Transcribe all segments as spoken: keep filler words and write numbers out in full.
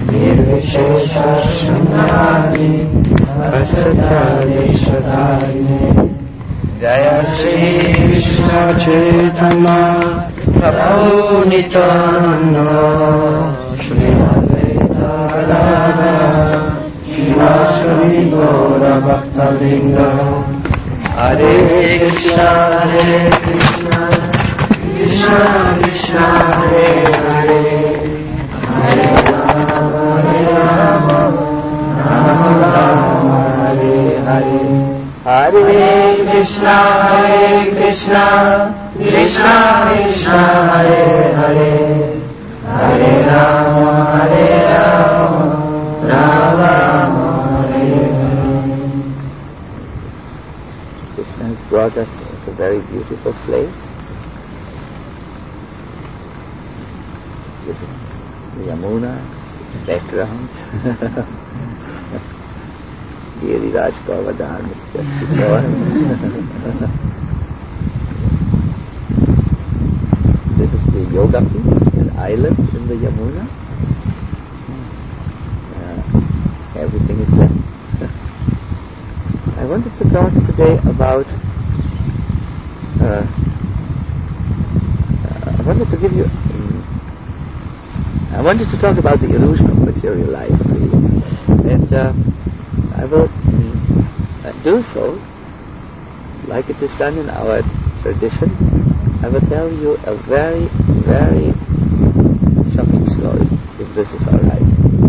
Nirvishesha Shunyadi Asatadeshadayine Jaya Shri Krishna Chaitanya Prabhu Nityananda Shri Advaita Gadadhara Shivasari Gaura Bhaktavinda Hare Krishna Hare Krishna Krishna Krishna Hare Hare Hare Rama Hare Rama Rama Rama Hare Hare Hare Krishna Hare Krishna Krishna Krishna Hare Hare Hare Rama Hare Rama Rama Rama Hare Hare. Krishna has brought us to a very beautiful place. This is the Yamuna background. Giriraj Govardhan is just before. This is the Yoga Pit, an island in the Yamuna. Uh, everything is there. I wanted to talk today about. Uh, uh, I wanted to give you. Um, I wanted to talk about the illusion of material life, really, and uh, I will um, uh, do so, like it is done in our tradition. I will tell you a very, very shocking story, if this is all right.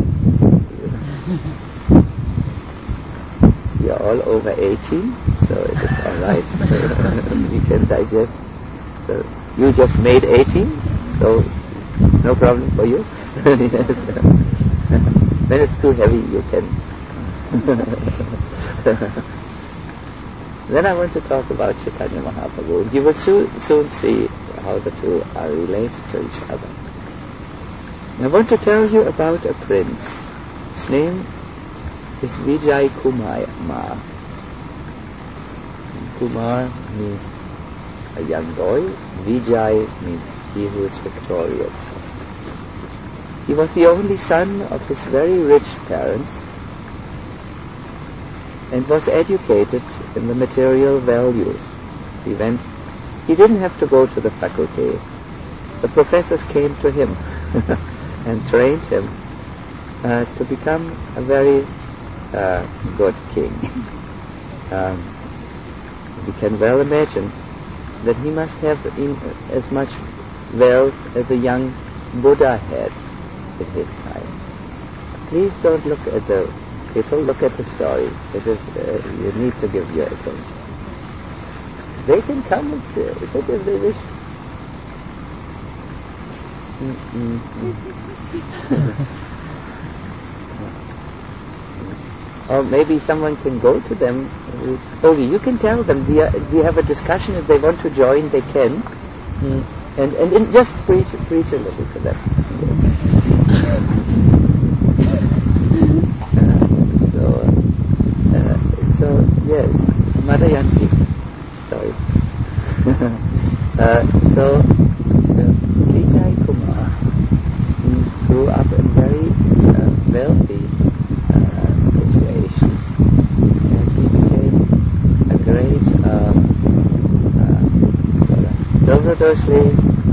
We are all over eighteen, so it is all right. We can digest. So you just made eighteen, so no problem for you. When it's too heavy, you can. Then I want to talk about Chaitanya Mahaprabhu. You will soon, soon see how the two are related to each other. I want to tell you about a prince. His name is Vijay Kumar. Kumar means a young boy. Vijay means he who is victorious. He was the only son of his very rich parents and was educated in the material values. He went, he didn't have to go to the faculty. The professors came to him and trained him uh, to become a very uh, good king. Um, we can well imagine that he must have in, as much wealth as a young Buddha had in his time. Please don't look at the people, look at the story. It is, uh, you need to give your attention. They can come and sit, sit if they wish. Mm-mm. Or maybe someone can go to them. Oh, you can tell them. We, are, we have a discussion. If they want to join, they can. Mm. And, and and just preach preach a little to them. uh, so uh, so yes, Madayanti story. uh, so uh, Vijay Kumar grew up in very uh, wealthy uh, situations, and he became a great uh, uh,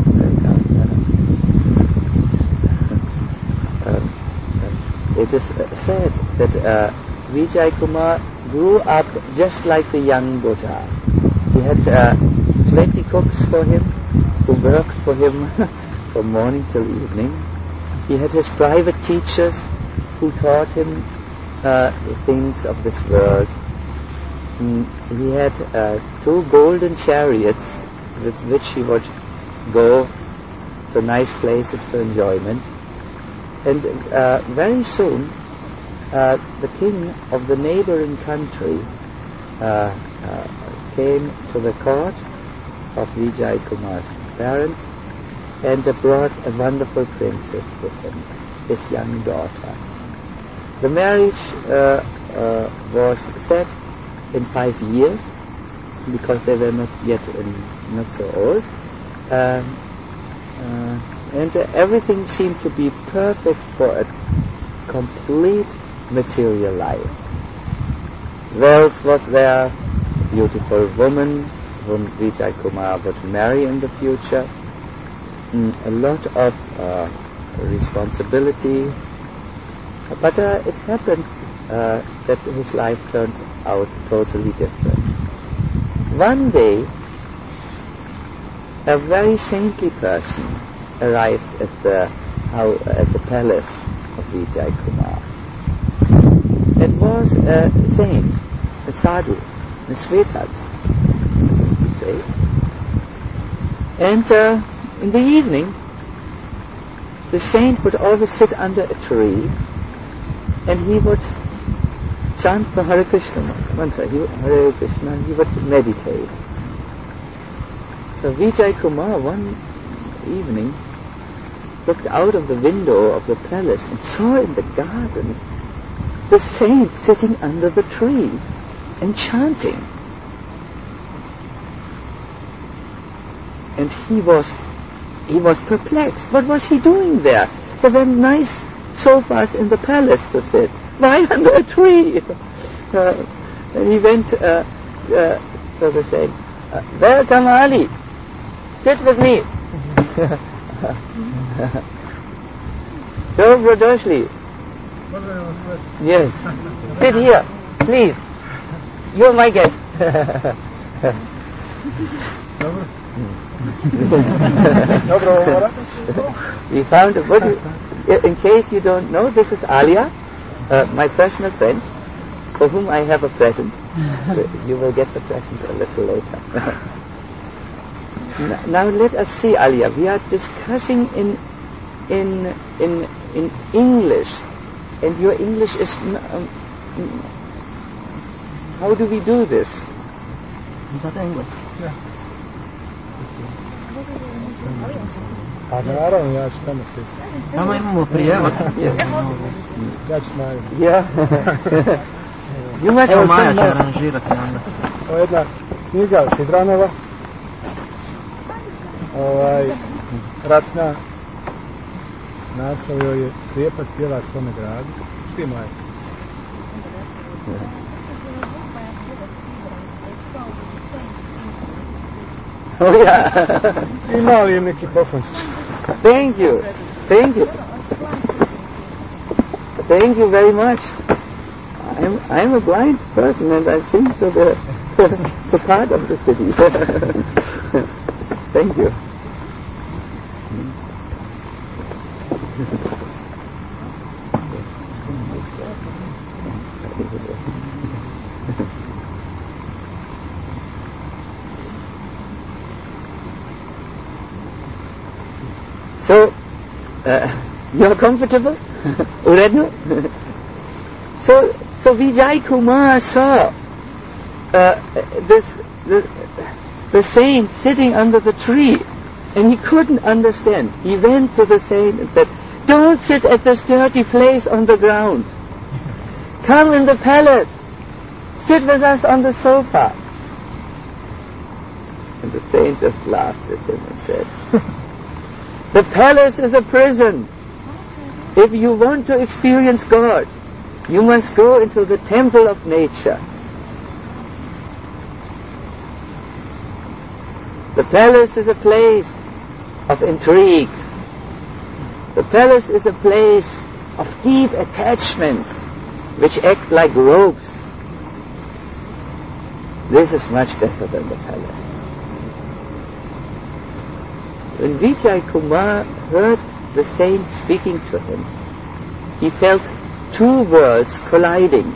Um, it is said that uh, Vijay Kumar grew up just like the young Buddha. He had uh, twenty cooks for him who worked for him from morning till evening. He had his private teachers who taught him uh, the things of this world. Mm, he had uh, two golden chariots with which he would go to nice places to enjoyment. And uh, very soon, uh, the king of the neighboring country uh, uh, came to the court of Vijay Kumar's parents and uh, brought a wonderful princess with him, his young daughter. The marriage uh, uh, was set in five years because they were not yet in, not so old. Um, uh, and uh, everything seemed to be perfect for a complete material life. Wealth was there, beautiful woman whom Vijay Kumar would marry in the future, mm, a lot of uh, responsibility, but uh, it happened uh, that his life turned out totally different. One day, a very saintly person arrived at the how, at the palace of Vijay Kumar. It was a saint, a sadhu, a Svetats, say. And uh, in the evening, the saint would always sit under a tree, and he would chant the Hare Krishna mantra. He, Hare Krishna. He would meditate. So Vijay Kumar one evening looked out of the window of the palace and saw in the garden the saint sitting under the tree and chanting. And he was he was perplexed. What was he doing there? There were nice sofas in the palace to sit. Why under a tree? Uh, and he went uh, uh, so to say, uh, welcome Ali, sit with me. Dobro doshli. Yes. Sit here, please. You're my guest. We found a good. In case you don't know, this is Alia, uh, my personal friend, for whom I have a present. You will get the present a little later. Now let us see, Alia. We are discussing in in in in English, and your English is. N- um, how do we do this? Is that English? Yeah. Pa naravno, ja ću tamo sjesti. Tamo imamo prijevod. Ja ću najaviti. Yeah. You must have Maja će aranžirati onda. Ovo je jedna knjiga Sidranova, ovaj, ratna, naslov joj je Slijepac pjeva svome gradu. Šti Maja? Oh yeah. Ima li im neki poklon? Thank you. Thank you. Thank you very much. I'm I'm a blind person and I sing to the the part of the city. Thank you. So, uh, you're comfortable? Uredno? so, so Vijay Kumar saw uh, this the, the saint sitting under the tree, and he couldn't understand. He went to the saint and said, "Don't sit at this dirty place on the ground. Come in the palace. Sit with us on the sofa." And the saint just laughed at him and said, "The palace is a prison. If you want to experience God, you must go into the temple of nature. The palace is a place of intrigues. The palace is a place of deep attachments which act like ropes. This is much better than the palace." When Vijay Kumar heard the saint speaking to him, he felt two worlds colliding.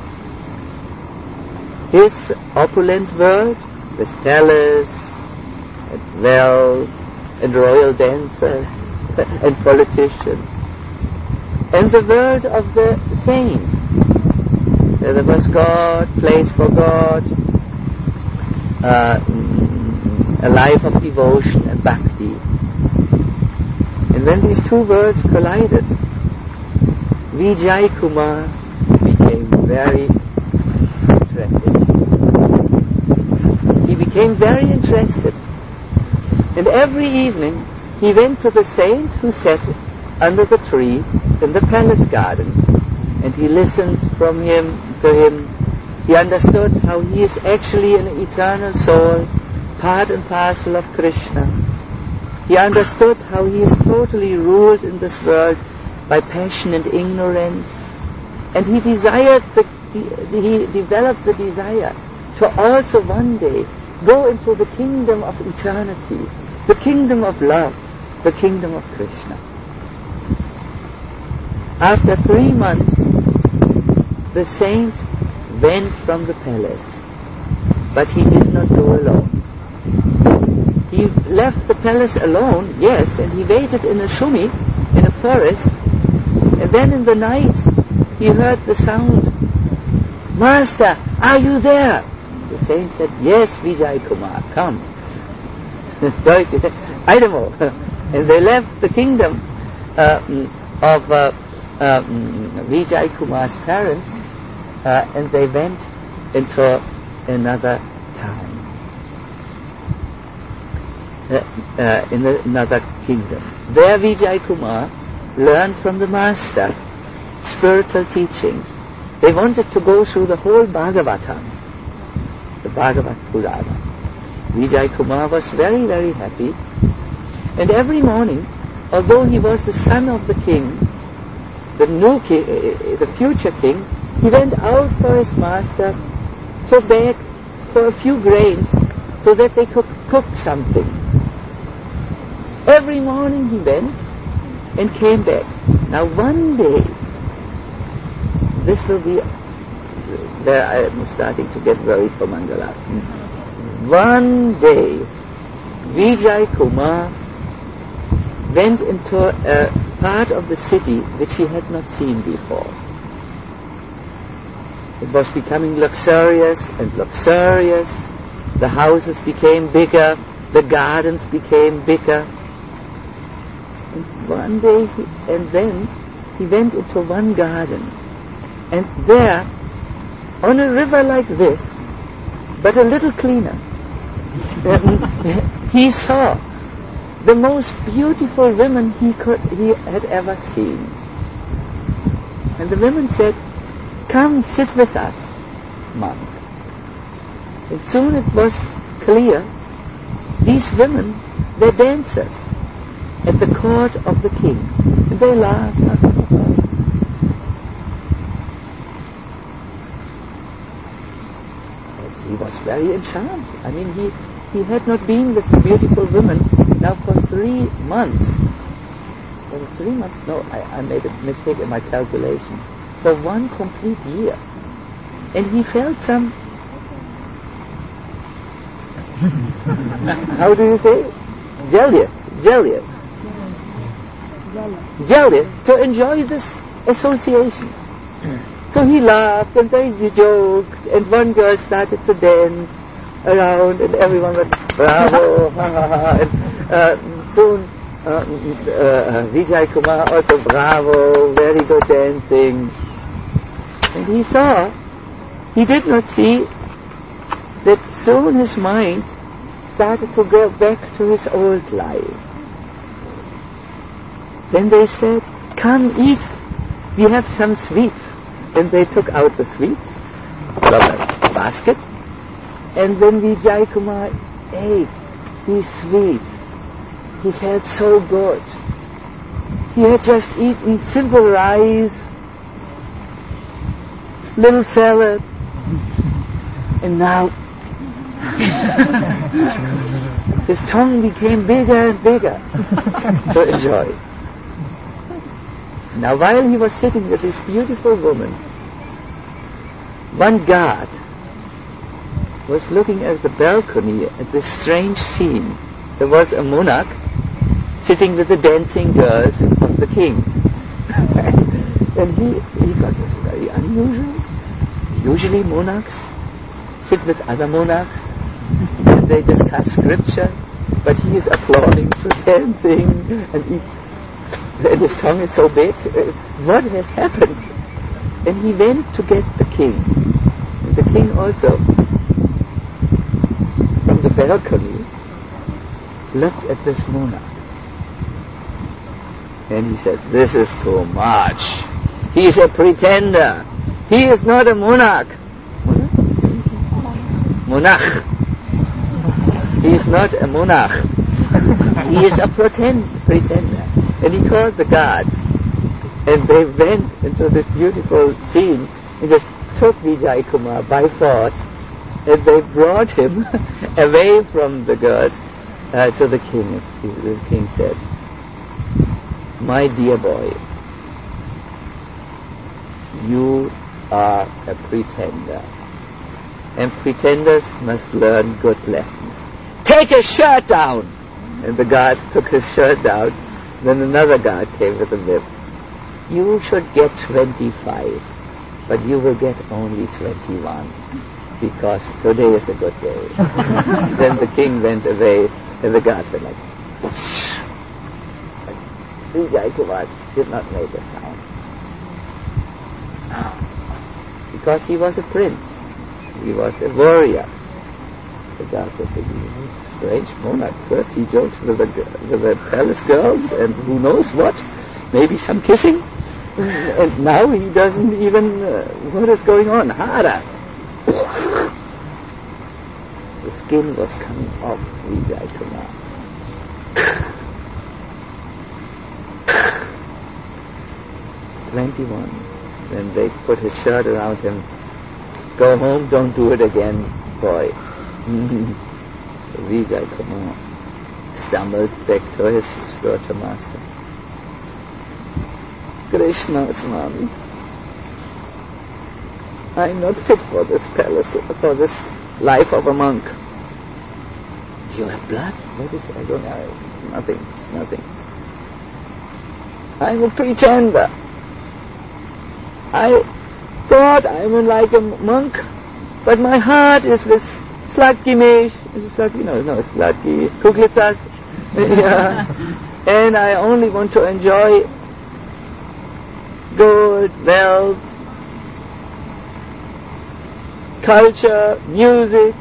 His opulent world, with palace and wealth and royal dancers and politicians, and the world of the saint. There was God, place for God, uh, a life of devotion and bhakti. And when these two worlds collided, Vijay Kumar became very interested. He became very interested. And every evening he went to the saint who sat under the tree in the palace garden, and he listened from him to him. He understood how he is actually an eternal soul, part and parcel of Krishna. He understood how he is totally ruled in this world by passion and ignorance. And he desired, the, he developed the desire to also one day go into the kingdom of eternity, the kingdom of love, the kingdom of Krishna. After three months, the saint went from the palace, but he did not go alone. He left the palace alone, yes, and he waited in a shumi, in a forest, and then in the night he heard the sound, "Master, are you there?" The saint said, "Yes, Vijay Kumar, come." I don't know. And they left the kingdom uh, of uh, uh, Vijay Kumar's parents, uh, and they went into another town, uh, uh, in another kingdom. There Vijay Kumar learned from the master spiritual teachings. They wanted to go through the whole Bhagavatam, the Bhagavad Purana. Vijay Kumar was very, very happy. And every morning, although he was the son of the king, the new king, uh, the future king, he went out for his master to beg for a few grains so that they could cook something. Every morning he went and came back. Now one day, this will be, there I am starting to get worried for Mangala. One day, Vijay Kumar went into a part of the city which he had not seen before. It was becoming luxurious and luxurious. The houses became bigger, the gardens became bigger. And one day, he, and then he went into one garden, and there, on a river like this, but a little cleaner, he saw the most beautiful women he could he had ever seen. And the women said, "Come, sit with us, monk." And soon it was clear, these women were dancers at the court of the king. And they laughed. And he was very enchanted. I mean, he, he had not been with beautiful women now for three months. Was it three months? No, I, I made a mistake in my calculation. For one complete year. And he felt some... How do you say? Jelly. Jelly. Jelly. To enjoy this association. So he laughed and they joked, and one girl started to dance around, and everyone went, "Bravo!" and uh, soon uh, uh, Vijay Kumar also, "Bravo! Very good dancing." And he saw, he did not see that soon his mind started to go back to his old life. Then they said, "Come eat, we have some sweets." And they took out the sweets from a basket. And when Vijay Kumar ate these sweets, he felt so good. He had just eaten simple rice, little salad, and now his tongue became bigger and bigger to enjoy. Now while he was sitting with this beautiful woman, one guard was looking at the balcony at this strange scene. There was a monarch sitting with the dancing girls of the king. And he, he thought this is very unusual. Usually monarchs sit with other monarchs and they discuss scripture, but he is applauding to dancing, and he, and his tongue is so big. What has happened? And he went to get the king. And the king also, from the balcony, looked at this monarch. And he said, this is too much. He is a pretender. He is not a monarch. Monarch. He is not a monarch. He is a pretend, pretender. And he called the guards. And they went into this beautiful scene and just took Vijay Kumar by force. And they brought him away from the guards uh, to the king. The king said, my dear boy, you are a pretender. And pretenders must learn good lessons. Take his shirt down! And the guard took his shirt down. Then another guard came with a whip. You should get twenty-five, but you will get only twenty-one, because today is a good day. Then the king went away, and the guards were like, Vijay Kumar did not make a sound. Because he was a prince. He was a warrior. The guards were thinking, strange monarch. First he joked with the, with the palace girls, and who knows what, maybe some kissing. And now he doesn't even, uh, what is going on? Harder. The skin was coming off Vijay Kumar. twenty-one. Then they put his shirt around him. Go home, don't do it again, boy. So Vijay Kumar stumbled back to his spiritual master. Krishna, Swami, I am not fit for this palace, for this life of a monk. Do you have blood? What is it? I don't know. Nothing. It's nothing. I am a pretender. I thought I am like a monk, but my heart is with Sladki Mesh. Sladki, no, no, Sladki Kuklitsas. Yeah. And I only want to enjoy good, wealth, culture, music.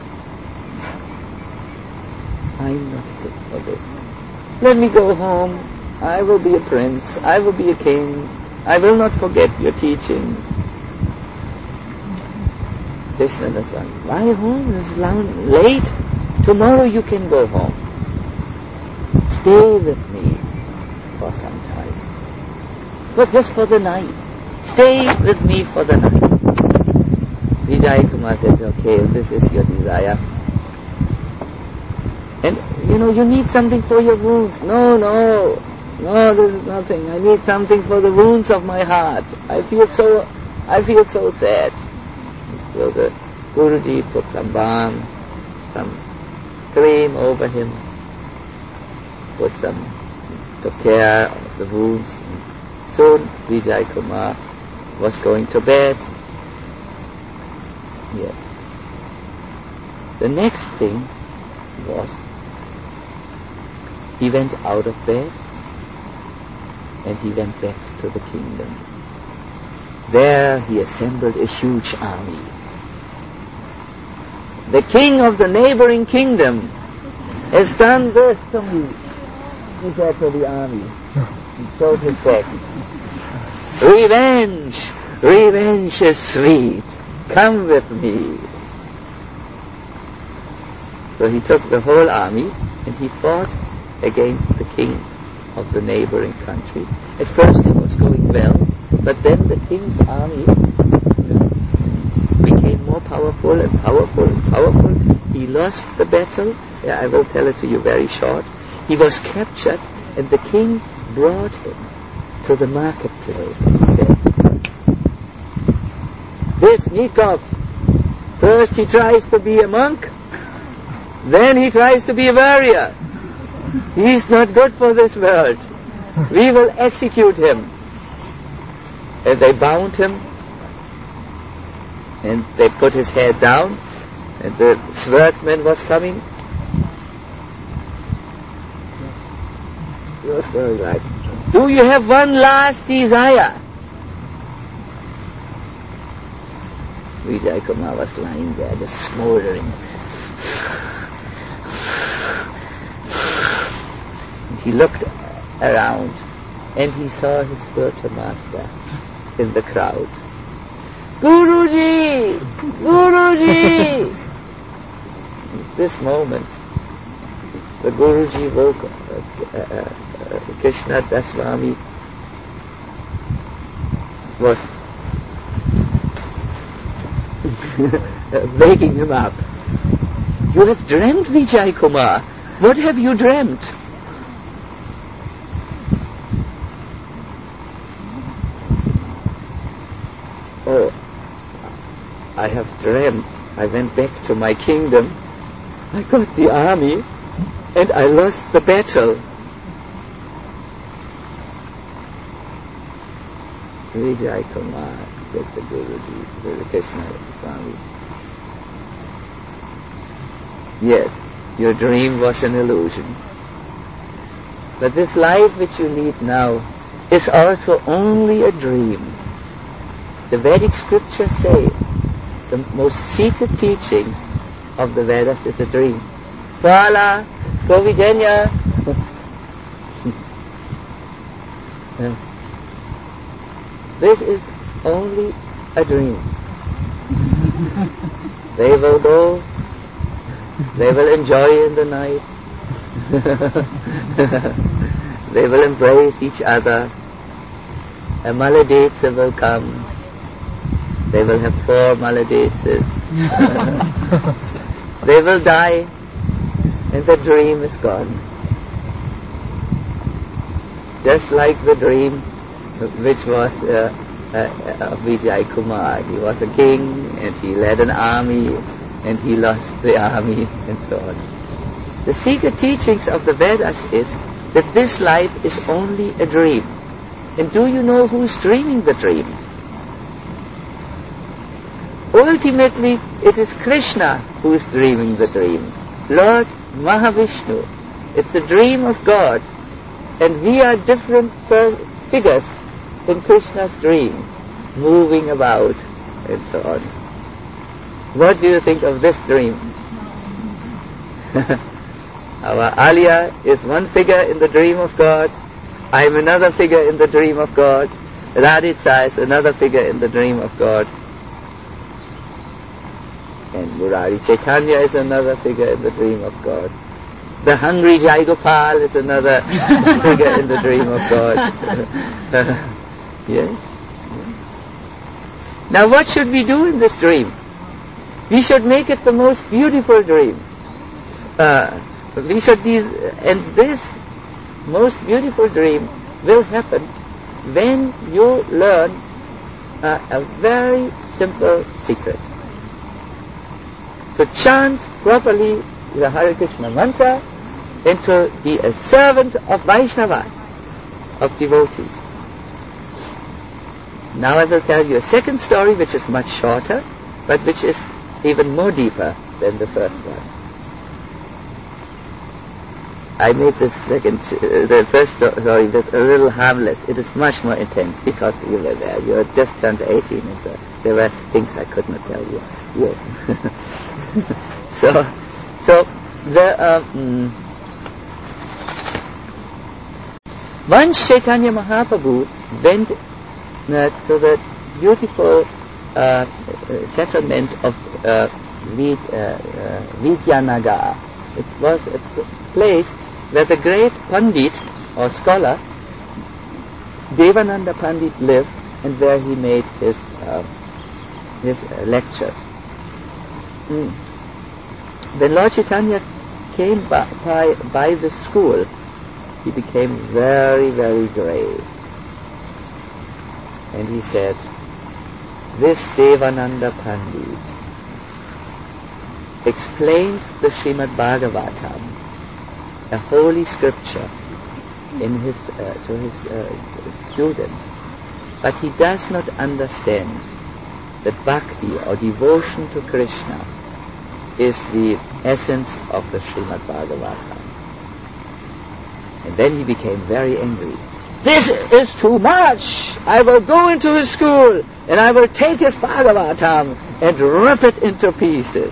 I'm not fit for this. Let me go home. I will be a prince. I will be a king. I will not forget your teachings. Krishna said, why home? It's long, late. Tomorrow you can go home. Stay with me for some time. But just for the night. Stay with me for the night. Vijay Kumar said, okay, this is your desire. And, you know, you need something for your wounds. No, no, no, this is nothing. I need something for the wounds of my heart. I feel so, I feel so sad. So the Guruji put some balm, some cream over him, put some, took care of the wounds. Soon Vijay Kumar was going to bed. Yes. The next thing was, he went out of bed and he went back to the kingdom. There he assembled a huge army. The king of the neighboring kingdom has done this to me, he said to the army. He showed his back. Revenge! Revenge is sweet. Come with me. So he took the whole army and he fought against the king of the neighboring country. At first it was going well, but then the king's army became more powerful and powerful and powerful. He lost the battle. Yeah, I will tell it to you very short. He was captured and the king brought him to the marketplace and he said, this Nikov, first he tries to be a monk, then he tries to be a warrior. He's not good for this world. We will execute him. And they bound him and they put his head down and the swordsman was coming. He was going like, do you have one last desire? Vijay Kumar was lying there just smoldering. And he looked around and he saw his spiritual master in the crowd. Guruji! Guruji! At this moment, the Guruji woke up. Uh, uh, uh, Krishna Das Swami was waking him up. You have dreamt, Vijay Kumar. What have you dreamt? Oh, I have dreamt. I went back to my kingdom. I got the army and I lost the battle. Vijay Kumar, said the Guruji, Guru Krishna Swami. Yes, your dream was an illusion. But this life which you lead now is also only a dream. The Vedic scriptures say the most secret teachings of the Vedas is a dream. Prala, Govijanya. This is only a dream. They will go, they will enjoy in the night, they will embrace each other, a Maladetsa will come, they will have four Maladetsas, they will die, and the dream is gone. Just like the dream which was uh, uh, of Vijay Kumar. He was a king and he led an army and he lost the army and so on. The secret teachings of the Vedas is that this life is only a dream. And do you know who is dreaming the dream? Ultimately, it is Krishna who is dreaming the dream. Lord Mahavishnu. It's the dream of God. And we are different figures in Krishna's dream, moving about and so on. What do you think of this dream? Our Alia is one figure in the dream of God. I am another figure in the dream of God. Radhitsa is another figure in the dream of God. And Murari Chaitanya is another figure in the dream of God. The hungry Jai Gopal is another figure in the dream of God. Yes? Now what should we do in this dream? We should make it the most beautiful dream. Uh, we should these, and this most beautiful dream will happen when you learn uh, a very simple secret. So chant properly the Hare Krishna mantra and to be a servant of Vaishnavas, of devotees. Now I will tell you a second story which is much shorter, but which is even more deeper than the first one. I made this second, uh, the first story a little harmless. It is much more intense because you were there. You had just turned eighteen, and so there were things I could not tell you. Yes. so, so the um, once Chaitanya Mahaprabhu went uh, to the beautiful uh, settlement of uh, Vid, uh, uh, Vidyanagar. It was a place where the great Pandit or scholar Devananda Pandit lived, and where he made his uh, his uh, lectures. Mm. When Lord Chaitanya came by, by, by the school, he became very, very grave. And he said, this Devananda Pandit explains the Srimad Bhagavatam, a holy scripture, in his uh, to his uh, students, but he does not understand that bhakti or devotion to Krishna is the essence of the Srimad Bhagavatam. And then he became very angry. This is too much! I will go into his school and I will take his Bhagavatam and rip it into pieces.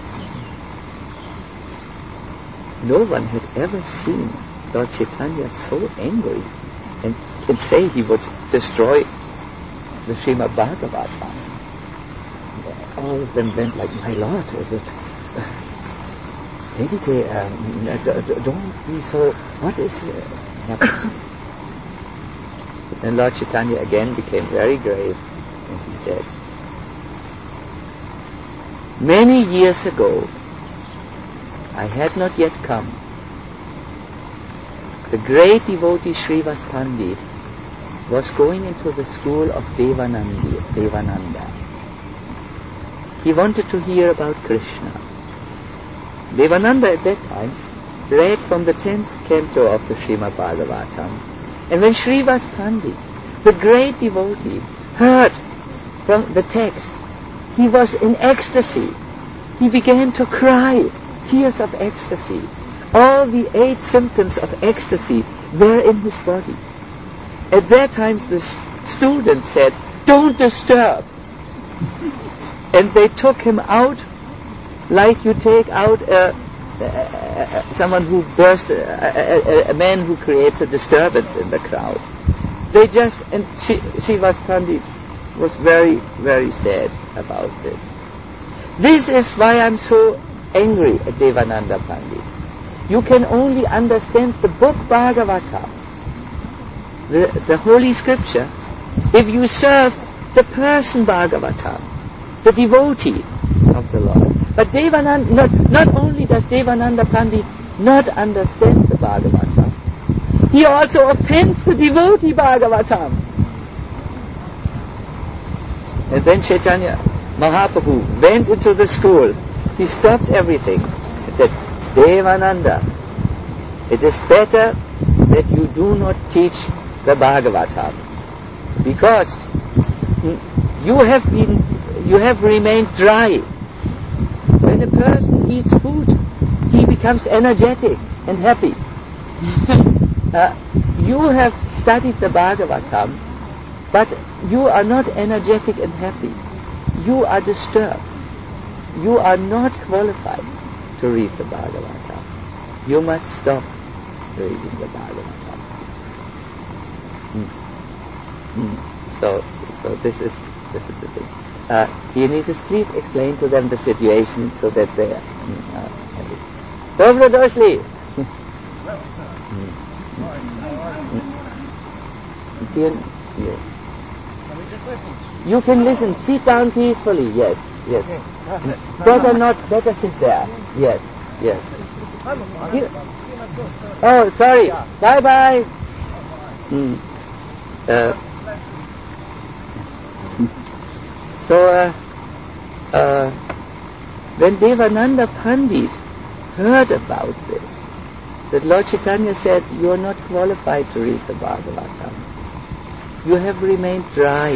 No one had ever seen Lord Chaitanya so angry and, and say he would destroy the Srimad Bhagavatam. All of them went like, my Lord, is it... Maybe um, don't be so... What is... Uh, and Lord Chaitanya again became very grave, and he said, many years ago, I had not yet come. The great devotee Srivas Pandit was going into the school of Devanandi, Devananda. He wanted to hear about Krishna. Devananda at that time read from the tenth canto of the Srimad Bhagavatam. And when Srivas Pandit, the great devotee, heard from the text, he was in ecstasy. He began to cry, tears of ecstasy. All the eight symptoms of ecstasy were in his body. At that time the student said, don't disturb. And they took him out like you take out a, a, a, someone who burst, a, a, a man who creates a disturbance in the crowd. They just, and she, Srivas Pandit was very, very sad about this. This is why I'm so angry at Devananda Pandit. You can only understand the book Bhagavatam, the, the holy scripture, if you serve the person Bhagavatam, the devotee of the Lord. But Devananda, not, not only does Devananda Pandit not understand the Bhagavatam, he also offends the devotee Bhagavatam. And then Chaitanya Mahaprabhu went into the school. He stopped everything and said, Devananda, it is better that you do not teach the Bhagavatam, because you have been, you have remained dry. When a person eats food, he becomes energetic and happy. uh, you have studied the Bhagavatam, but you are not energetic and happy. You are disturbed. You are not qualified to read the Bhagavatam. You must stop reading the Bhagavatam. Mm. Mm. So, so this is this is the thing. Uh, Dionysus, please explain to them the situation so that they are happy. Dobro došli. Yes. You can listen. Sit down peacefully. Yes, yes. Better not. Better sit there. Yes, yes. You, oh, sorry. Bye, bye. Mm. Uh, so, uh, uh, when Devananda Pandit heard about this, that Lord Chaitanya said, "You are not qualified to read the Bhagavatam. You have remained dry."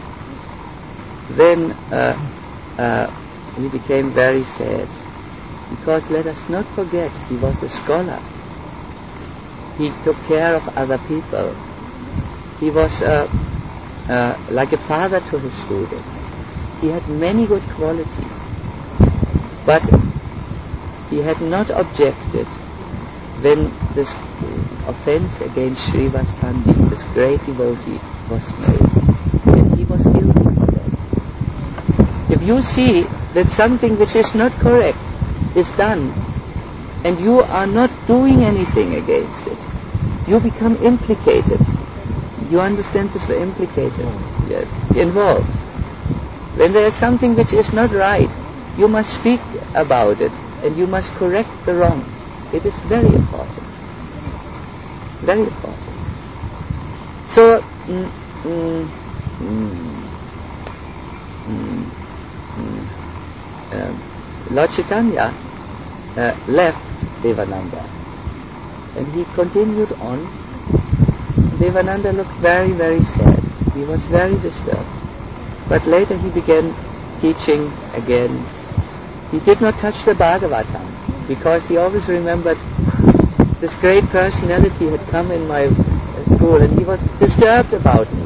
Then uh, uh, he became very sad, because let us not forget, he was a scholar. He took care of other people. He was uh, uh, like a father to his students. He had many good qualities, but he had not objected when this offense against Srivas Pandit, this great devotee, was made, and he was guilty of that. If you see that something which is not correct is done, and you are not doing anything against it, you become implicated. You understand this? We're implicated. Yes, involved. When there is something which is not right, you must speak about it, and you must correct the wrong. It is very important. Very important. So, mm, mm, mm, mm, mm, um, Lord Chaitanya uh, left Devananda, and he continued on. Devananda looked very, very sad. He was very disturbed. But later he began teaching again. He did not touch the Bhagavatam, because he always remembered this great personality had come in my school, and he was disturbed about me.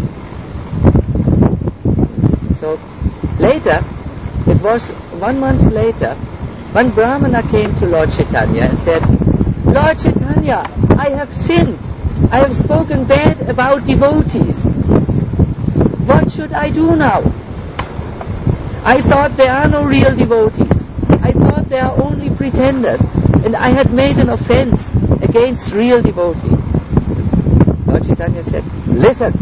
So later, it was one month later, one Brahmana came to Lord Chaitanya and said, Lord Chaitanya, I have sinned. I have spoken bad about devotees. What should I do now? I thought there are no real devotees. I thought there are only pretenders. And I had made an offense against real devotees. Lord Chaitanya said, listen.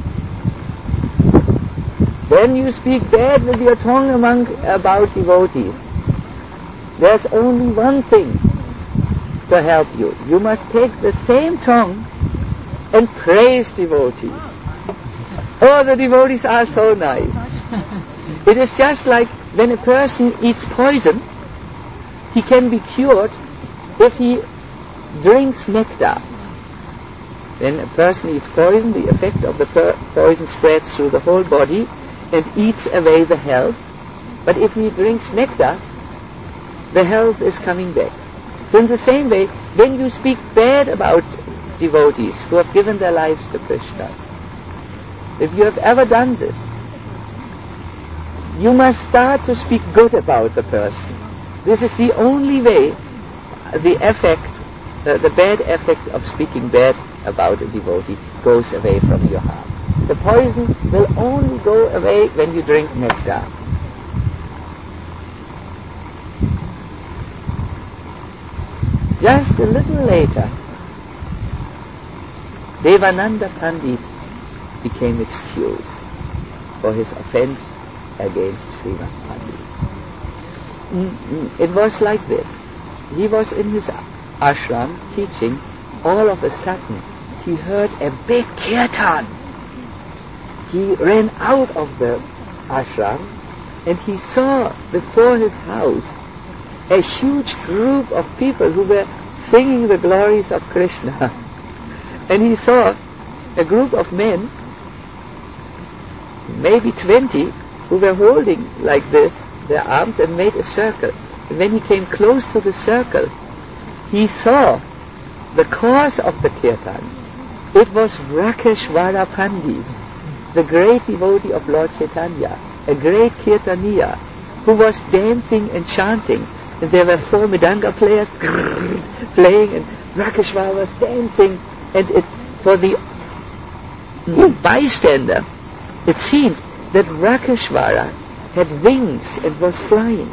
When you speak bad with your tongue among, about devotees, there's only one thing to help you. You must take the same tongue and praise devotees. Oh, the devotees are so nice. It is just like when a person eats poison, he can be cured if he drinks nectar. When a person eats poison, the effect of the per- poison spreads through the whole body and eats away the health. But if he drinks nectar, the health is coming back. So in the same way, when you speak bad about devotees who have given their lives to Krishna, if you have ever done this, you must start to speak good about the person. This is the only way the effect, uh, the bad effect of speaking bad about a devotee goes away from your heart. The poison will only go away when you drink nectar. Just a little later, Devananda Pandit became excused for his offense against Srimad Pandit. Mm-hmm. It was like this. He was in his ashram teaching. All of a sudden, he heard a big kirtan. He ran out of the ashram and he saw before his house a huge group of people who were singing the glories of Krishna. And he saw a group of men, maybe twenty, who were holding like this their arms and made a circle. And when he came close to the circle, he saw the cause of the kirtan. It was Rakeshwara Pandit, the great devotee of Lord Chaitanya, a great kirtaniya, who was dancing and chanting. And there were four mridanga players playing, and Rakeshwara was dancing. And it, for the bystander, it seemed that Rakeshwara had wings and was flying.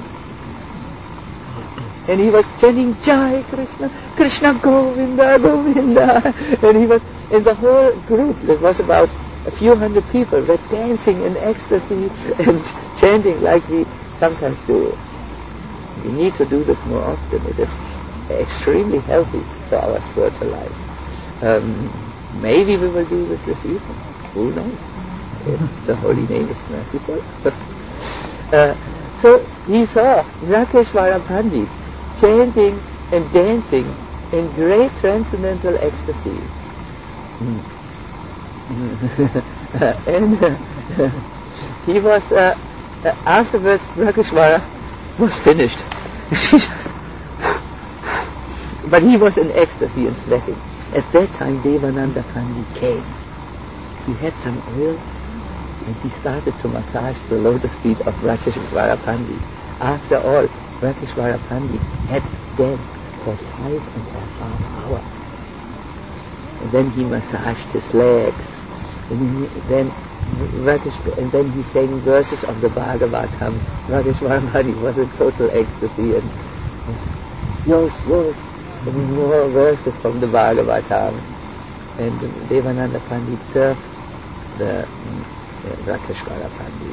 And he was chanting, Jai Krishna, Krishna Govinda, Govinda. And he was, in the whole group, there was about a few hundred people, were dancing in ecstasy and chanting like we sometimes do. We need to do this more often. It is extremely healthy for our spiritual life. Um, maybe we will do this this evening. Who knows? If the holy name is merciful. uh, so he saw Rakeshwara Pandit chanting and dancing in great transcendental ecstasy. Mm. and uh, he was, uh, uh, afterwards Rakeshwara was finished. But he was in ecstasy and sweating. At that time Devananda Pandit came. He had some oil and he started to massage the lotus feet of Rakeshwara Pandit. After all, Rakeshwara Pandit had danced for five and a half hours. And then he massaged his legs. And he, then Rakesh, and then he sang verses of the Bhagavatam. Rakeshwara Pandit was in total ecstasy, and yosh, yosh, and more verses from the Bhagavatam. And Devananda Pandit served the uh, Rakeshwara Pandit.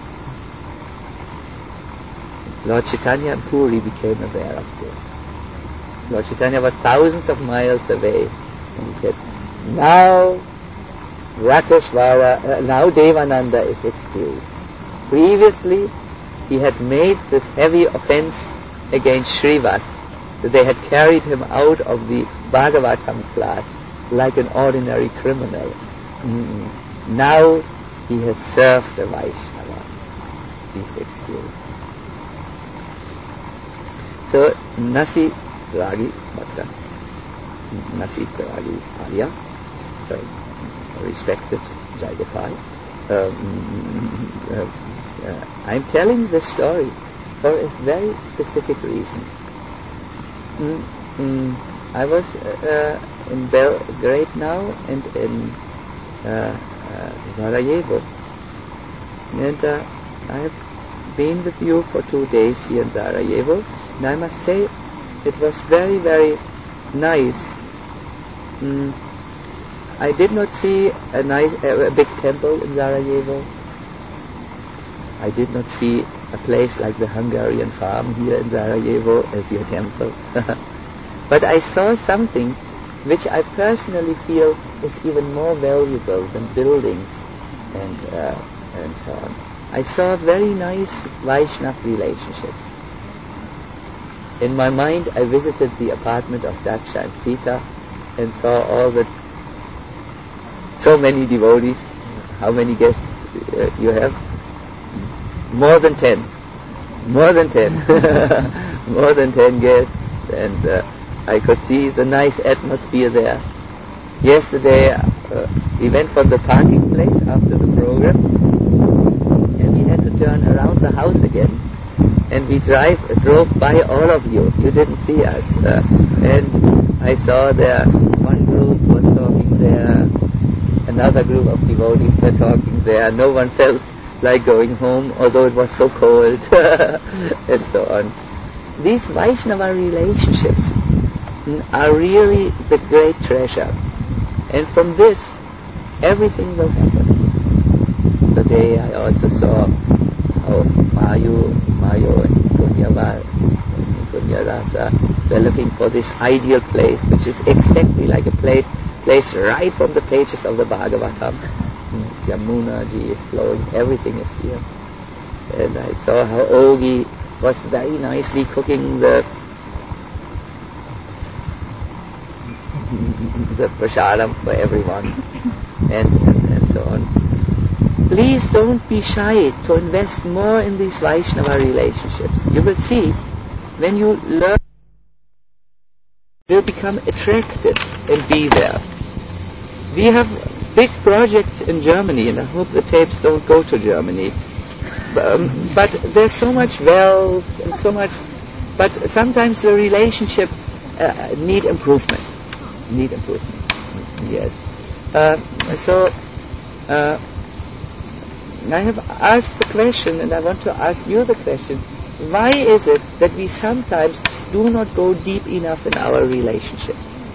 Lord Chaitanya and Puri became aware of this. Lord Chaitanya was thousands of miles away, and he said, now Rakeshwara, uh, now Devananda is excused. Previously, he had made this heavy offense against Srivas, that they had carried him out of the Bhagavatam class like an ordinary criminal. Mm. Now he has served the Vaishnava. He's excused. So, Nasi Ragi Bhatta, Nasi Ragi Arya, uh, respected Jai Gopal, um, uh, uh, I'm telling this story for a very specific reason. Mm, mm, I was uh, in Belgrade now and in uh, uh, Sarajevo. And uh, I have been with you for two days here in Sarajevo, and I must say it was very, very nice. Mm, I did not see a nice, uh, a big temple in Sarajevo. I did not see a place like the Hungarian farm here in Sarajevo as your temple. But I saw something which I personally feel is even more valuable than buildings and uh, and so on. I saw very nice Vaishnava relationships. In my mind, I visited the apartment of Daksha and Sita and saw all the so many devotees. How many guests uh, you have? More than ten. More than ten. More than ten guests, and uh, I could see the nice atmosphere there. Yesterday, uh, we went from the parking place after the program, and we had to turn around the house again, and we drive, drove by all of you. You didn't see us. Uh, and I saw there, one group was talking there, another group of devotees were talking there. No one felt like going home, although it was so cold, and so on. These Vaishnava relationships are really the great treasure, and from this everything will happen. Today I also saw how Mayu, Mayu and Kunyava, Kunyarasa, they're looking for this ideal place, which is exactly like a place, place right from the pages of the Bhagavatam. Yamuna ji is flowing, everything is here. And I saw how Ogi was very nicely cooking the the prasadam for everyone, and, and, and so on. Please don't be shy to invest more in these Vaishnava relationships. You will see, when you learn, you will become attracted and be there. We have big projects in Germany, and I hope the tapes don't go to Germany. Um, but there's so much wealth and so much, but sometimes the relationship uh, need improvement. Need improvement. Yes. Uh, so uh, I have asked the question, and I want to ask you the question: why is it that we sometimes do not go deep enough in our relationships?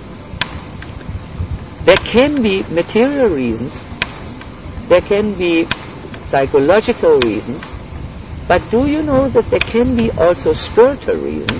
There can be material reasons, there can be psychological reasons, but do you know that there can be also spiritual reasons?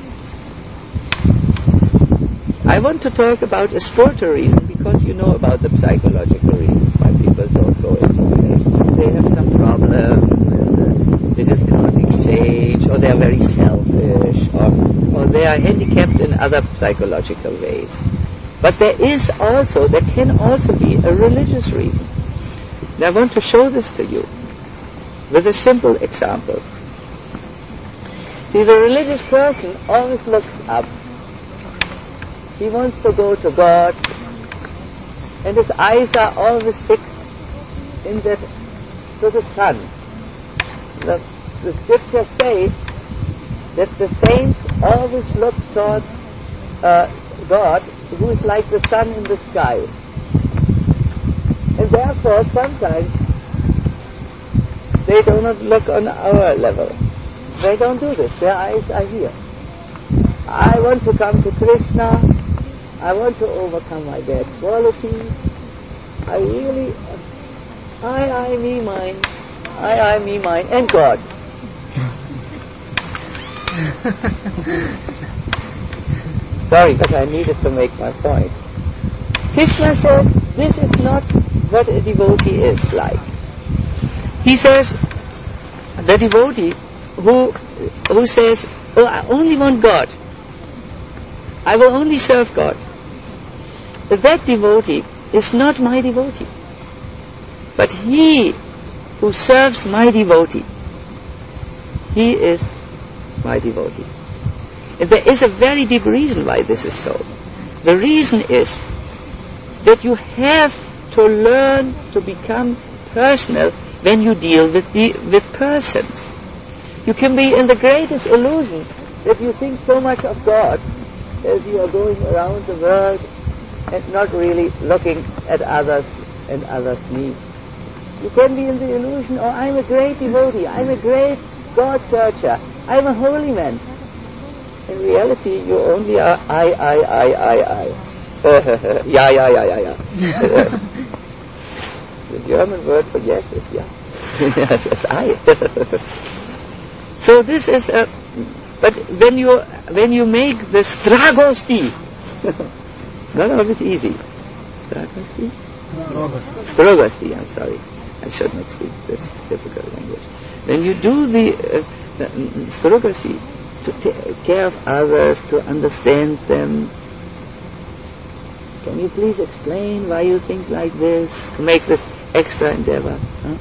I want to talk about a spiritual reason because you know about the psychological reasons why people don't go into relationships. They have some problem, they just can't exchange, or they are very selfish, or, or they are handicapped in other psychological ways. But there is also, there can also be a religious reason. And I want to show this to you with a simple example. See, the religious person always looks up. He wants to go to God, and his eyes are always fixed in that, to the sun. The, the scripture says that the saints always look towards uh, God, who is like the sun in the sky. And therefore, sometimes they do not look on our level. They don't do this. Their eyes are here. I want to come to Krishna. I want to overcome my bad qualities. I really, I, I, me, mine. I, I, me, mine, and God. Sorry, but I needed to make my point. Krishna says this is not what a devotee is like. He says the devotee who who says, oh, I only want God, I will only serve God, that devotee is not my devotee. But he who serves my devotee, he is my devotee. And there is a very deep reason why this is so. The reason is that you have to learn to become personal when you deal with the with persons. You can be in the greatest illusion that you think so much of God as you are going around the world and not really looking at others and others' needs. You can be in the illusion, oh, I'm a great devotee, I'm a great God searcher, I'm a holy man. In reality, you only are I, I, I, I, I. yeah, yeah, yeah, yeah, yeah. The German word for yes is ja. Yes, it's I. So this is a. But when you when you make the stragosti, not always easy. Stragosti. Stragosti. I'm sorry. I should not speak this difficult language. When you do the uh, stragosti, to take care of others, to understand them. Can you please explain why you think like this? To make this extra endeavor. Huh?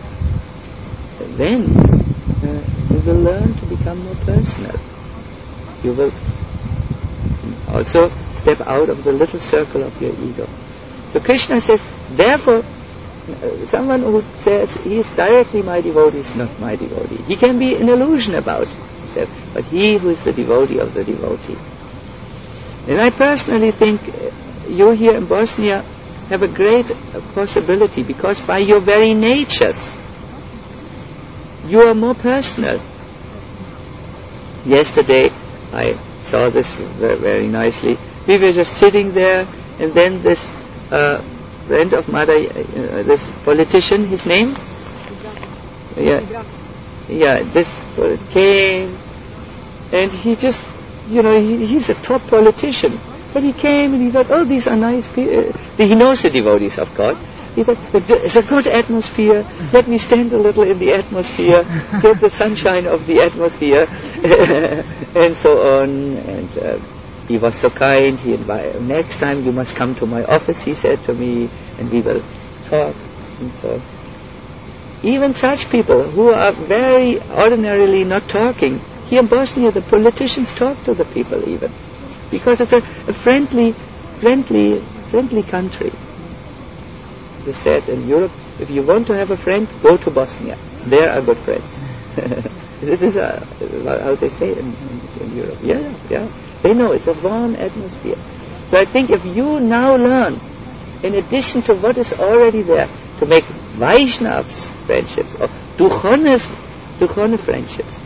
Then uh, you will learn to become more personal. You will also step out of the little circle of your ego. So Krishna says, therefore, uh, someone who says he is directly my devotee is not my devotee. He can be an illusion about himself, but he who is the devotee of the devotee. And I personally think uh, you here in Bosnia have a great uh, possibility, because by your very natures you are more personal. Yesterday I saw this very, very nicely. We were just sitting there, and then this uh, friend of Mother, uh, this politician, his name? Yeah, yeah, this came, and he just, you know, he, he's a top politician. But he came and he thought, oh, these are nice people. He knows the devotees of God. He thought, it's a good atmosphere. Let me stand a little in the atmosphere, get the sunshine of the atmosphere, and so on. And uh, he was so kind. He invited, next time you must come to my office, he said to me, and we will talk. And so, even such people who are very ordinarily not talking, here in Bosnia, the politicians talk to the people even. Because it's a, a friendly, friendly, friendly country. It is said in Europe, if you want to have a friend, go to Bosnia. There are good friends. This is uh, how they say in, in, in Europe. Yeah, yeah. They know it's a warm atmosphere. So I think if you now learn, in addition to what is already there, to make Vaishnavas friendships, or Duchonas, Duchona friendships,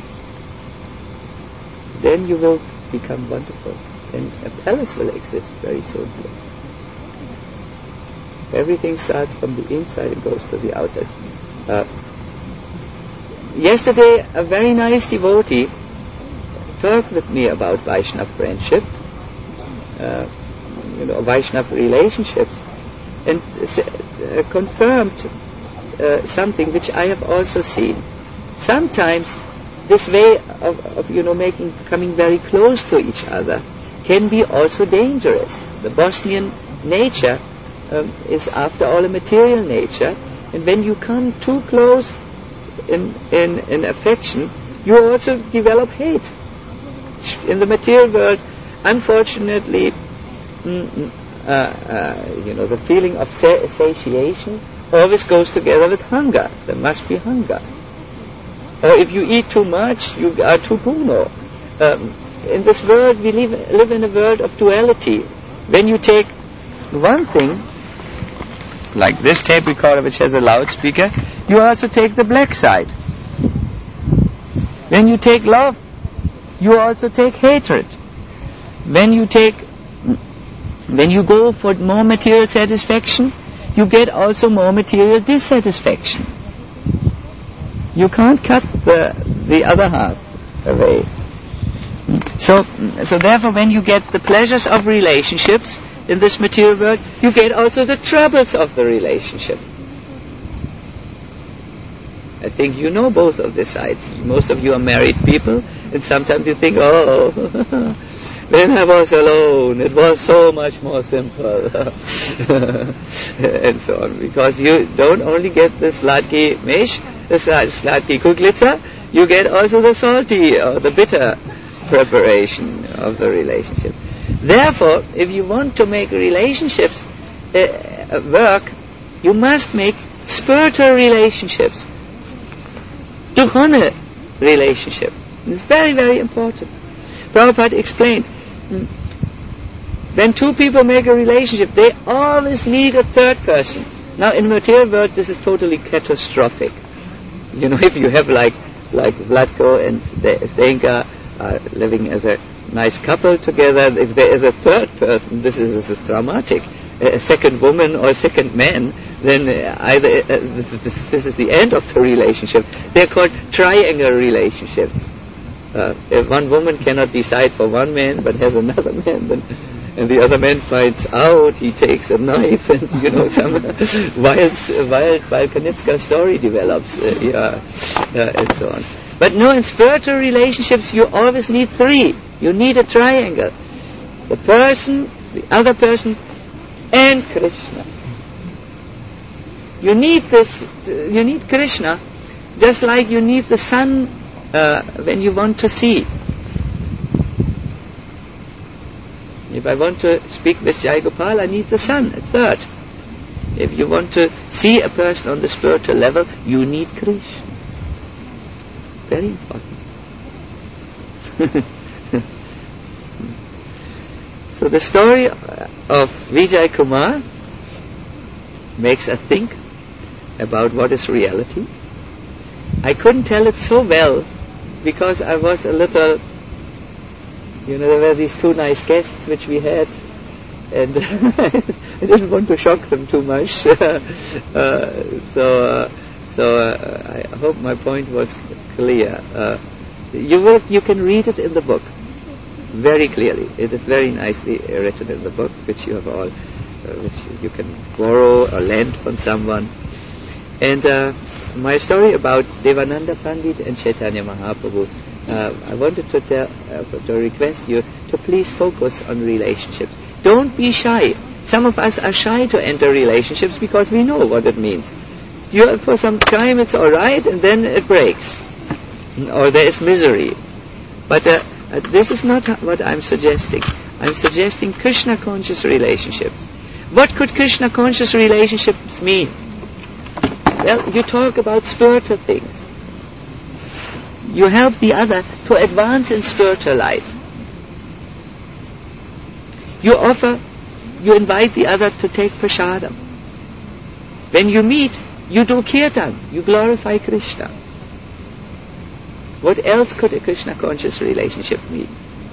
then you will become wonderful, and a palace will exist very soon here. Everything starts from the inside and goes to the outside. Uh, yesterday, a very nice devotee talked with me about Vaishnava friendship, uh, you know, Vaishnava relationships, and uh, confirmed uh, something which I have also seen. Sometimes this way of, of, you know, making, coming very close to each other can be also dangerous. The Bosnian nature um, is, after all, a material nature, and when you come too close in, in, in affection, you also develop hate. In the material world, unfortunately, mm, uh, uh, you know, the feeling of sa- satiation always goes together with hunger. There must be hunger. Or if you eat too much, you are too puno. Um, in this world, we live, live in a world of duality. When you take one thing, like this tape recorder which has a loudspeaker, you also take the black side. When you take love, you also take hatred. When you take, when you go for more material satisfaction, you get also more material dissatisfaction. You can't cut the the other half away. So, so therefore, when you get the pleasures of relationships in this material world, you get also the troubles of the relationship. I think you know both of the sides. Most of you are married people, and sometimes you think, oh, when I was alone, it was so much more simple, and so on. Because you don't only get the sladki mesh, the sladki kuklitsa, you get also the salty or the bitter preparation of the relationship. Therefore, if you want to make relationships uh, work, you must make spiritual relationships. Dukhana relationship. It's very, very important. Prabhupada explained, When two people make a relationship, they always need a third person. Now, in material world, this is totally catastrophic. You know, if you have like like Vlatko and Zdenka are living as a nice couple together, if there is a third person, this is, this is dramatic. A second woman or a second man, then either uh, this, is, this, this is the end of the relationship. They're called triangle relationships. Uh, if one woman cannot decide for one man but has another man, then and the other man finds out, he takes a knife, and you know some wild, wild Balkanitska story develops, uh, yeah, uh, and so on. But no, in spiritual relationships, you always need three. You need a triangle: the person, the other person, and Krishna. You need this. You need Krishna, just like you need the sun uh, when you want to see. If I want to speak with Jai Gopal, I need the sun, a third. If you want to see a person on the spiritual level, you need Krishna. Very important. So the story of Vijay Kumar makes us think about what is reality. I couldn't tell it so well because I was a little... You know, there were these two nice guests which we had, and I didn't want to shock them too much. uh, so, uh, so uh, I hope my point was clear. Uh, you will, you can read it in the book very clearly. It is very nicely written in the book, which you have all, uh, which you can borrow or lend from someone. And uh, my story about Devananda Pandit and Chaitanya Mahaprabhu. Uh, I wanted to, tell, uh, to request you to please focus on relationships. Don't be shy. Some of us are shy to enter relationships because we know what it means. You, for some time it's all right, and then it breaks, or there is misery. But uh, uh, this is not what I'm suggesting. I'm suggesting Krishna-conscious relationships. What could Krishna-conscious relationships mean? Well, you talk about spiritual things. You help the other to advance in spiritual life. You offer, you invite the other to take prasadam. When you meet, you do kirtan, you glorify Krishna. What else could a Krishna-conscious relationship mean?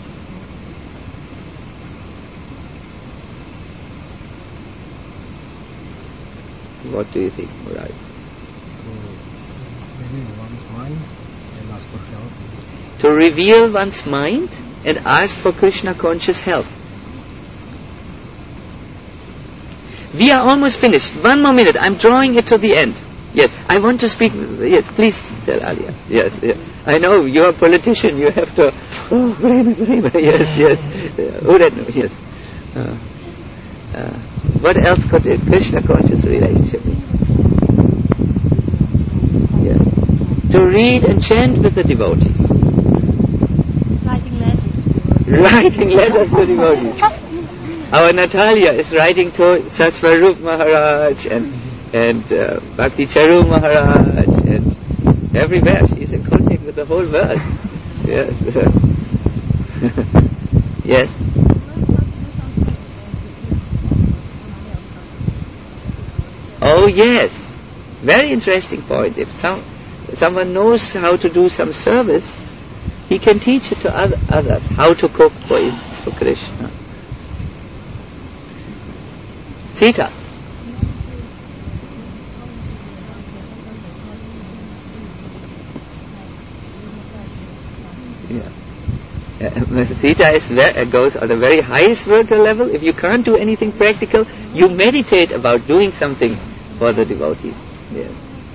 What do you think, Murari? To reveal one's mind and ask for Krishna-conscious help. We are almost finished. One more minute. I'm drawing it to the end. Yes, I want to speak. Yes, please tell Alia. Yes, yes. I know you're a politician. You have to. Oh, Brahma, Brahma. Yes, yes. Uh, yes. Uh, uh, what else could a Krishna-conscious relationship be? Yeah. To read and chant with the devotees. Writing letters to devotees. Our Natalia is writing to Satsvarup Maharaj and and uh, Bhakti Charu Maharaj and everywhere. She is in contact with the whole world. Yes. Yes. Oh yes. Very interesting point. If some someone knows how to do some service, he can teach it to other, others, how to cook, for instance, for Krishna. Sita. Yeah. Uh, Sita is ver- goes on a very high spiritual level. If you can't do anything practical, you meditate about doing something for the devotees. Yeah.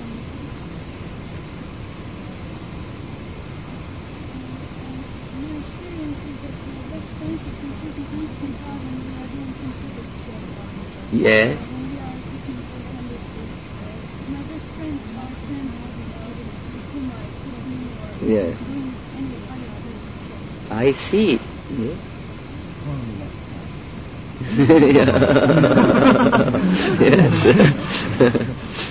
Yes. Yes. I see. Yeah. Yes.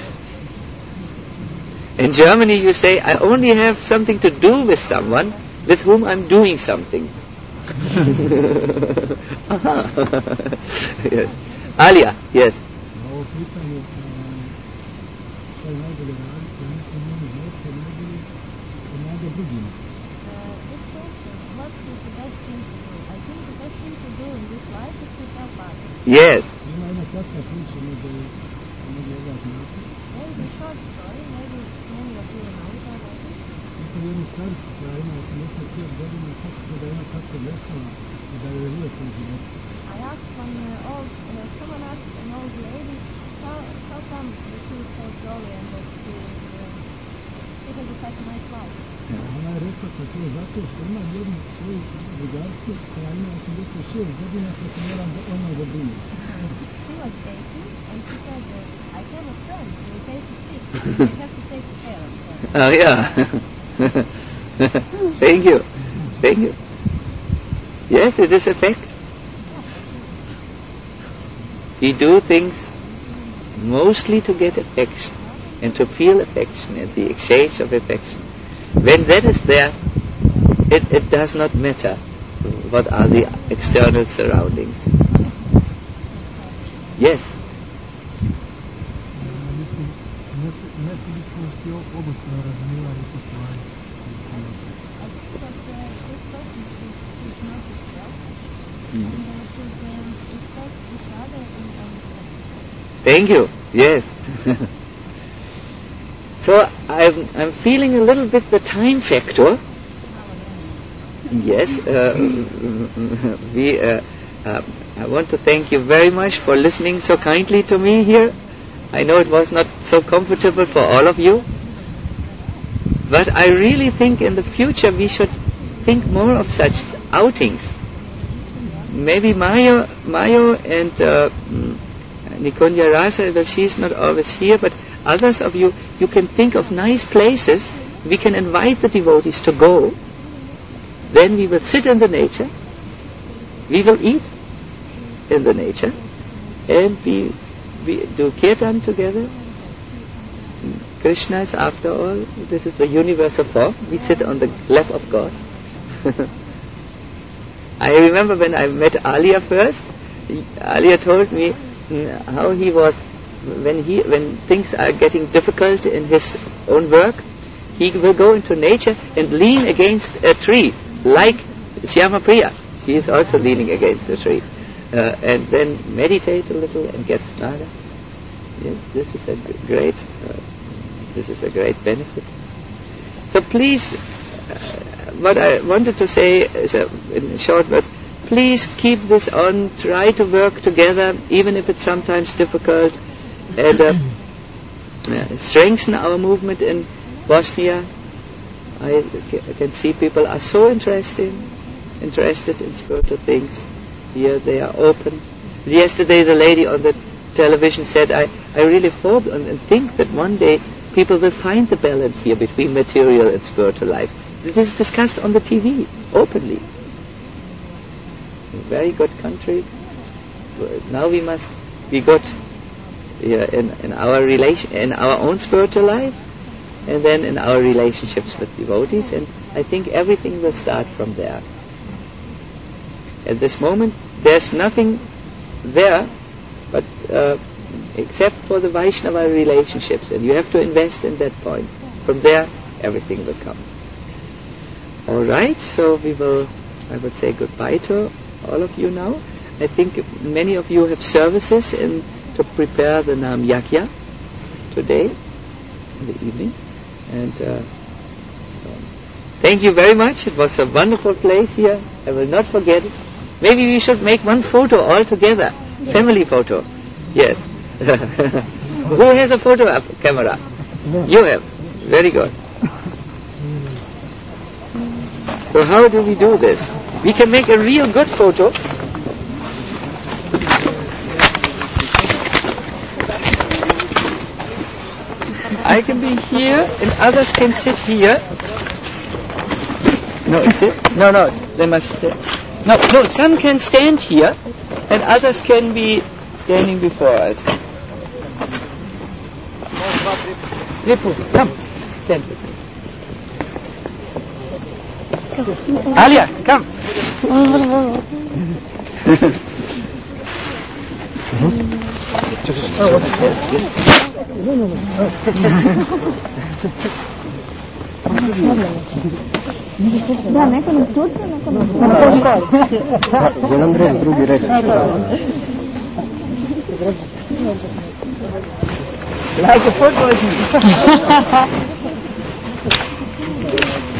In Germany you say, I only have something to do with someone with whom I'm doing something. Yes. Alia, yes. Na ovo pitanje, što je najbolje raditi, ja mislim njeni život je najbolje pomaga drugima. This question, what is the best thing to do? I think the best thing to do in this life is to help others. Yes. Ima jedna kratka priča, nego nego ova znati. There is a short story, maybe many of you know it already. Ima jednu staricu koja ima osamdeset pet godina, kako to da ima tako vesela i da je lijepo u životu. I asked one uh, old, uh, someone asked an old lady, how, how come that she is so jolly and that she, uh, she has such a nice life? Ona je rekla da to je zato što ima jednu svoju drugaricu koja ima osamdeset šest godina pa se moram za ono da brinu. She was dating and she said, uh, I have a friend who is eighty-six, I have to take care of her. Oh, yeah. Thank you. Thank you. Yes, it is a fact. We do things mostly to get affection and to feel affection and the exchange of affection. When that is there, it, it does not matter what are the external surroundings. Yes. Thank you. Yes. So I'm I'm feeling a little bit the time factor. Yes. Uh, we. Uh, uh, I want to thank you very much for listening so kindly to me here. I know it was not so comfortable for all of you, but I really think in the future we should think more of such outings. Maybe Mayo, Mayo and uh, Nikonya Rasa, well, she's not always here, but others of you, you can think of nice places. We can invite the devotees to go. Then we will sit in the nature. We will eat in the nature, and we, we do kirtan together. Krishna is, after all, this is the universal form. We sit on the lap of God. I remember when I met Alia first, Alia told me how he was, when he when things are getting difficult in his own work, he will go into nature and lean against a tree, like Shyama Priya. She is also leaning against a tree. Uh, and then meditate a little and get snada. Yes, this is a great, uh, this is a great benefit. So please, uh, what I wanted to say is a, in short words, please keep this on, try to work together, even if it's sometimes difficult, and uh, uh, strengthen our movement in Bosnia. I, I can see people are so interested, interested in spiritual things. Here they are open. Yesterday the lady on the television said, I, I really hope and, and think that one day people will find the balance here between material and spiritual life. This is discussed on the T V, openly. A very good country. Now we must be good yeah, in, in our relation, in our own spiritual life, and then in our relationships with devotees, and I think everything will start from there. At this moment, there's nothing there, but uh, except for the Vaishnava relationships, and you have to invest in that point. From there, everything will come. All right, so we will, I would say goodbye to all of you now. I think many of you have services in to prepare the Nam Yakya today, in the evening, and uh, so thank you very much. It was a wonderful place here. I will not forget it. Maybe we should make one photo all together, yes. Family photo. Yes. Who has a photo camera? You have. Very good. So how do we do this? We can make a real good photo. I can be here and others can sit here. No, is it? No, no, they must stay. No, no, some can stand here and others can be standing before us. Ripu, come, stand with me. Alija, come. Da, neko nam tuče, neko nam tuče. Jedan red, drugi red. Like a football.